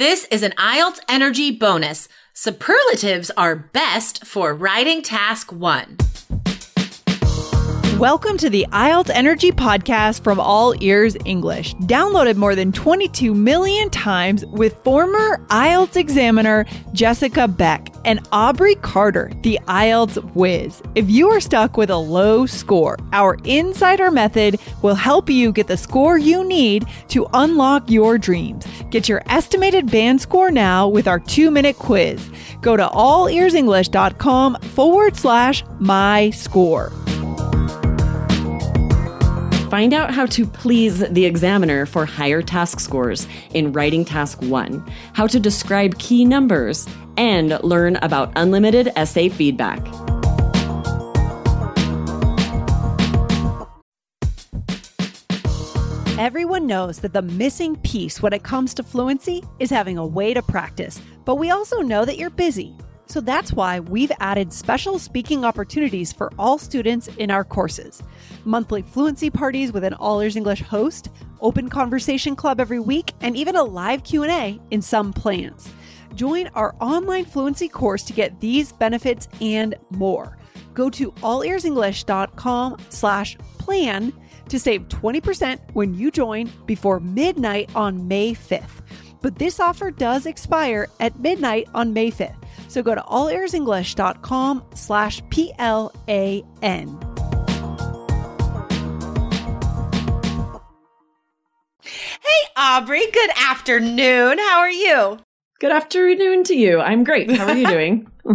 This is an IELTS Energy bonus. Superlatives are best for writing task 1. Welcome to the IELTS Energy podcast from All Ears English, downloaded more than 22 million times with former IELTS examiner Jessica Beck and Aubrey Carter, the IELTS whiz. If you are stuck with a low score, our Insider method will help you get the score you need to unlock your dreams. Get your estimated band score now with our 2-minute quiz. Go to allearsenglish.com/myscore. Find out how to please the examiner for higher task scores in Writing Task 1, how to describe key numbers, and learn about unlimited essay feedback. Everyone knows that the missing piece when it comes to fluency is having a way to practice, but we also know that you're busy. So that's why we've added special speaking opportunities for all students in our courses. Monthly fluency parties with an All Ears English host, open conversation club every week, and even a live Q&A in some plans. Join our online fluency course to get these benefits and more. Go to allearsenglish.com/plan to save 20% when you join before midnight on May 5th. But this offer does expire at midnight on May 5th. So go to allearsenglish.com/PLAN. Hey, Aubrey. Good afternoon. How are you? Good afternoon to you. I'm great. How are you doing? I'm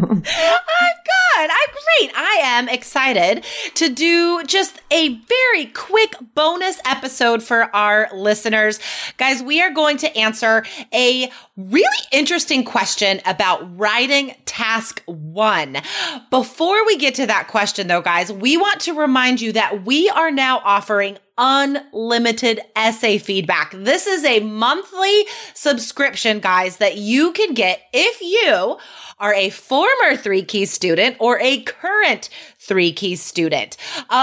good. I'm great. I am excited to do just a very quick bonus episode for our listeners. Guys, we are going to answer a really interesting question about writing task 1. Before we get to that question though, guys, we want to remind you that we are now offering unlimited essay feedback. This is a monthly subscription, guys, that you can get if you are a former 3-Key student or a current 3-Key student.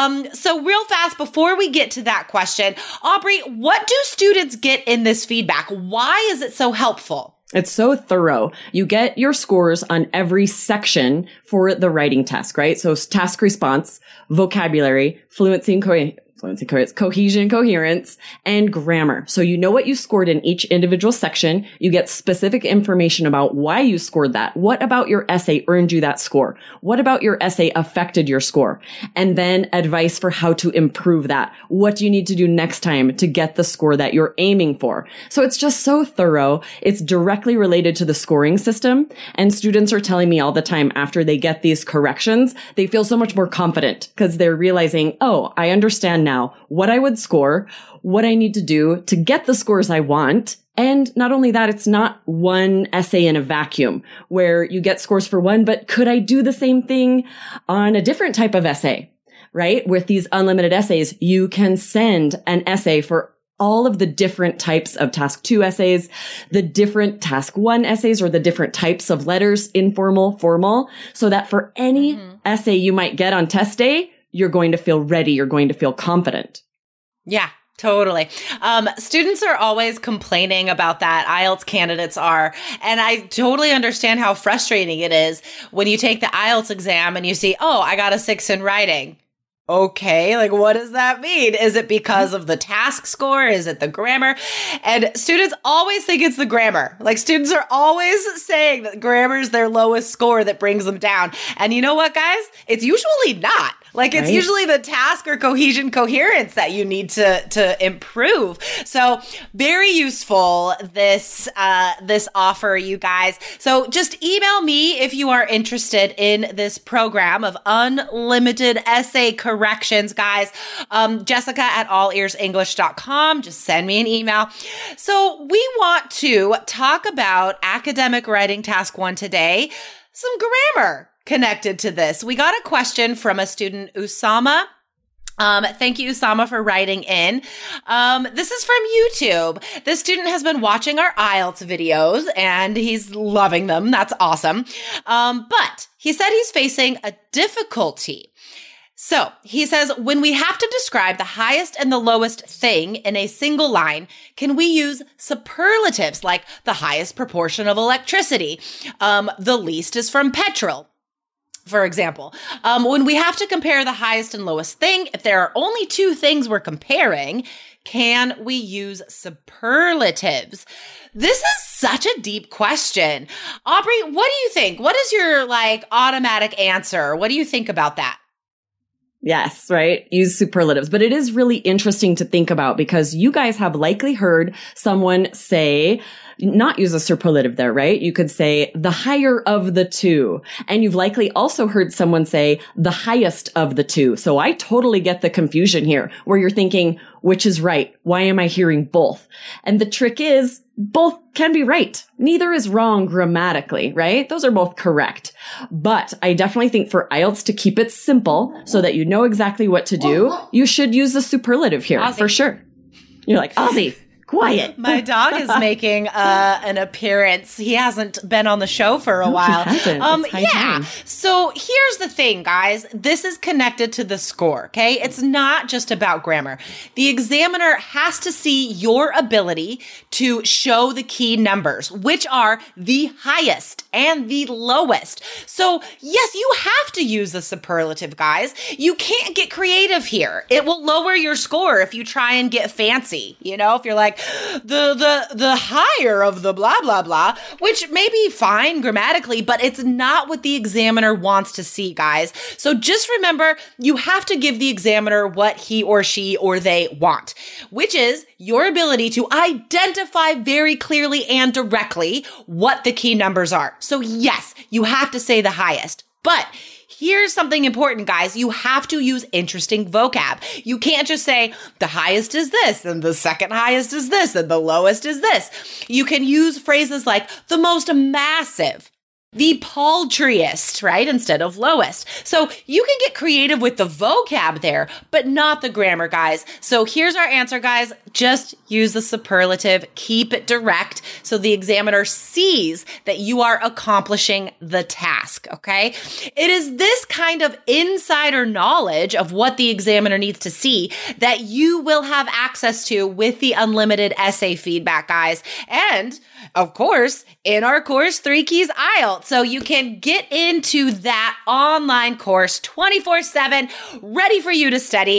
So real fast, before we get to that question, Aubrey, what do students get in this feedback? Why is it so helpful? It's so thorough. You get your scores on every section for the writing task, right? So task response, vocabulary, fluency and cohesion, coherence, and grammar. So you know what you scored in each individual section. You get specific information about why you scored that. What about your essay earned you that score? What about your essay affected your score? And then advice for how to improve that. What do you need to do next time to get the score that you're aiming for? So it's just so thorough. It's directly related to the scoring system. And students are telling me all the time after they get these corrections, they feel so much more confident because they're realizing, oh, I understand now what I would score, what I need to do to get the scores I want. And not only that, it's not one essay in a vacuum where you get scores for one, but could I do the same thing on a different type of essay, right? With these unlimited essays, you can send an essay for all of the different types of task 2 essays, the different task 1 essays, or the different types of letters, informal, formal, so that for any essay you might get on test day, you're going to feel ready. You're going to feel confident. Yeah, totally. Students are always complaining about that. IELTS candidates are. And I totally understand how frustrating it is when you take the IELTS exam and you see, oh, I got a 6 in writing. Okay, like what does that mean? Is it because of the task score? Is it the grammar? And students always think it's the grammar. Like students are always saying that grammar is their lowest score that brings them down. And you know what, guys? It's usually not. Like it's usually the task or cohesion, coherence that you need to improve. So very useful, this offer, you guys. So just email me if you are interested in this program of unlimited essay corrections, guys. Jessica at allearsenglish.com. Just send me an email. So we want to talk about academic writing task 1 today. Some grammar connected to this. We got a question from a student, Usama. Thank you, Usama, for writing in. This is from YouTube. This student has been watching our IELTS videos and he's loving them. That's awesome. But he said he's facing a difficulty So he says, when we have to describe the highest and the lowest thing in a single line, can we use superlatives like the highest proportion of electricity? The least is from petrol, for example. When we have to compare the highest and lowest thing, if there are only two things we're comparing, can we use superlatives? This is such a deep question. Aubrey, what do you think? What is your automatic answer? What do you think about that? Yes, right. Use superlatives. But it is really interesting to think about because you guys have likely heard someone say, not use a superlative there, right? You could say the higher of the two. And you've likely also heard someone say the highest of the two. So I totally get the confusion here where you're thinking, which is right? Why am I hearing both? And the trick is both can be right. Neither is wrong grammatically, right? Those are both correct. But I definitely think for IELTS to keep it simple so that you know exactly what to do, you should use the superlative here for sure. You're like, Ozzy, quiet. My dog is making an appearance. He hasn't been on the show for a while. He hasn't. It's high time. So here's the thing, guys. This is connected to the score, okay? It's not just about grammar. The examiner has to see your ability to show the key numbers, which are the highest and the lowest. So yes, you have to use the superlative, guys. You can't get creative here. It will lower your score if you try and get fancy. You know, if you're like, the higher of the blah, blah, blah, which may be fine grammatically, but it's not what the examiner wants to see, guys. So just remember, you have to give the examiner what he or she or they want, which is your ability to identify very clearly and directly what the key numbers are. So yes, you have to say the highest, but here's something important, guys. You have to use interesting vocab. You can't just say the highest is this and the second highest is this and the lowest is this. You can use phrases like the most massive, the paltriest, right? Instead of lowest. So you can get creative with the vocab there, but not the grammar, guys. So here's our answer, guys. Just use the superlative. Keep it direct so the examiner sees that you are accomplishing the task, okay? It is this kind of insider knowledge of what the examiner needs to see that you will have access to with the unlimited essay feedback, guys. And of course, in our course, 3 Keys IELTS. So you can get into that online course 24/7, ready for you to study,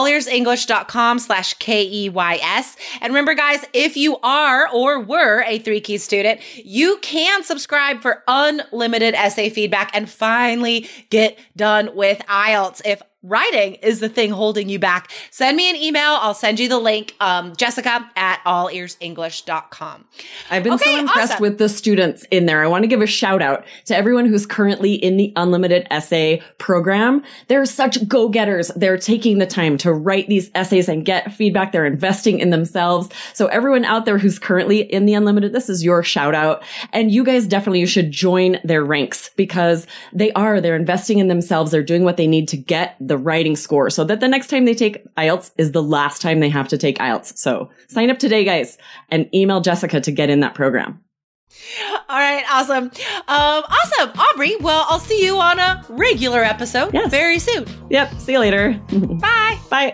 allearsenglish.com/KEYS. And remember, guys, if you are or were a 3 Keys student, you can subscribe for unlimited essay feedback and finally get done with IELTS. If writing is the thing holding you back, send me an email. I'll send you the link, Jessica@allearsenglish.com. I've been so impressed with the students in there. I want to give a shout out to everyone who's currently in the Unlimited Essay program. They're such go-getters. They're taking the time to write these essays and get feedback. They're investing in themselves. So everyone out there who's currently in the Unlimited, this is your shout out. And you guys definitely should join their ranks because they're investing in themselves. They're doing what they need to get the writing score so that the next time they take IELTS is the last time they have to take IELTS. So sign up today, guys, and email Jessica to get in that program. All right. Awesome. Awesome. Aubrey, well, I'll see you on a regular episode very soon. Yep. See you later. Bye. Bye.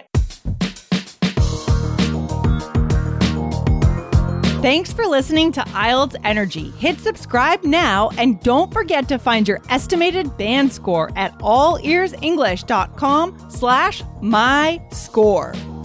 Thanks for listening to IELTS Energy. Hit subscribe now and don't forget to find your estimated band score at allearsenglish.com/myscore.